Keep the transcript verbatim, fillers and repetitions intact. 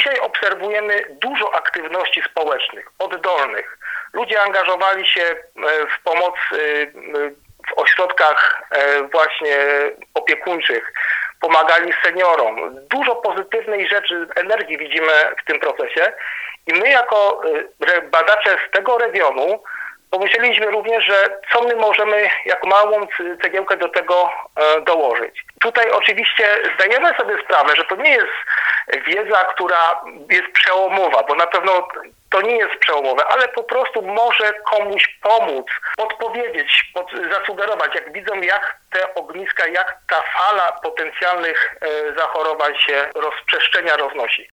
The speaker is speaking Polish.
Dzisiaj obserwujemy dużo aktywności społecznych, oddolnych. Ludzie angażowali się w pomoc w ośrodkach właśnie opiekuńczych, pomagali seniorom. Dużo pozytywnej rzeczy, energii widzimy w tym procesie i my jako badacze z tego regionu pomyśleliśmy również, że co my możemy jako małą cegiełkę do tego dołożyć. Tutaj oczywiście zdajemy sobie sprawę, że to nie jest wiedza, która jest przełomowa, bo na pewno to nie jest przełomowe, ale po prostu może komuś pomóc, podpowiedzieć, pod, zasugerować, jak widzą, jak te ogniska, jak ta fala potencjalnych e, zachorowań się rozprzestrzenia, roznosi.